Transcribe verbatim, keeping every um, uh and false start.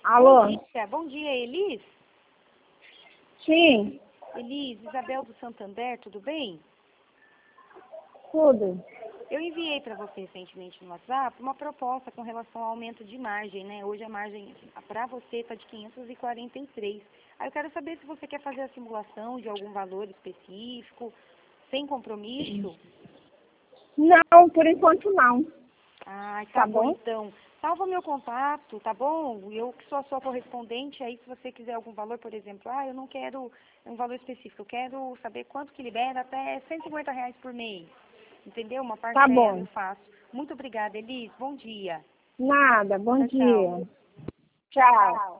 Alô? Bom dia, bom dia, Elis. Sim, Elis, Isabel do Santander, tudo bem? tudo. Eu enviei para você recentemente no WhatsApp uma proposta com relação ao aumento de margem, né? Hoje a margem para você está de quinhentos e quarenta e três. Aí eu quero saber se você quer fazer a simulação de algum valor específico, sem compromisso. Não, por enquanto não. Ah, tá, Tá bom, bom? então. Salva meu contato, tá bom? Eu que sou a sua correspondente, aí se você quiser algum valor, por exemplo, ah, eu não quero um valor específico, eu quero saber quanto que libera até cento e cinquenta reais por mês. Entendeu? Uma Tá parcela bom. eu faço. Muito obrigada, Elis. Bom dia. Nada, bom Tchau, tchau. dia. Tchau.